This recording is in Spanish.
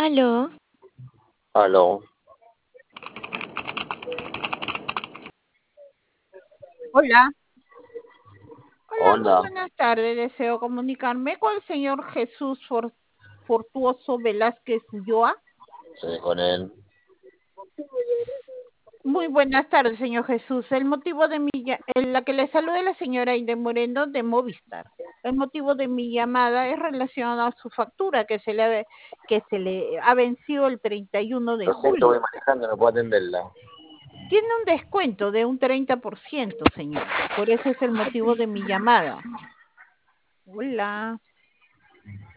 Aló, Aló, Hola, hola, muy hola, buenas tardes. Deseo comunicarme con el señor Jesús Fortuoso Velázquez Ulloa. soy con él. Muy buenas tardes, señor Jesús. El motivo de la que le salude la señora Aide Moreno de Movistar. El motivo de mi llamada es relacionado a su factura que se le ha vencido el 31 de Lo siento, voy julio. manejando, no puedo atenderla. Tiene un descuento de un 30%, señor. Por eso es el motivo de mi llamada. Hola.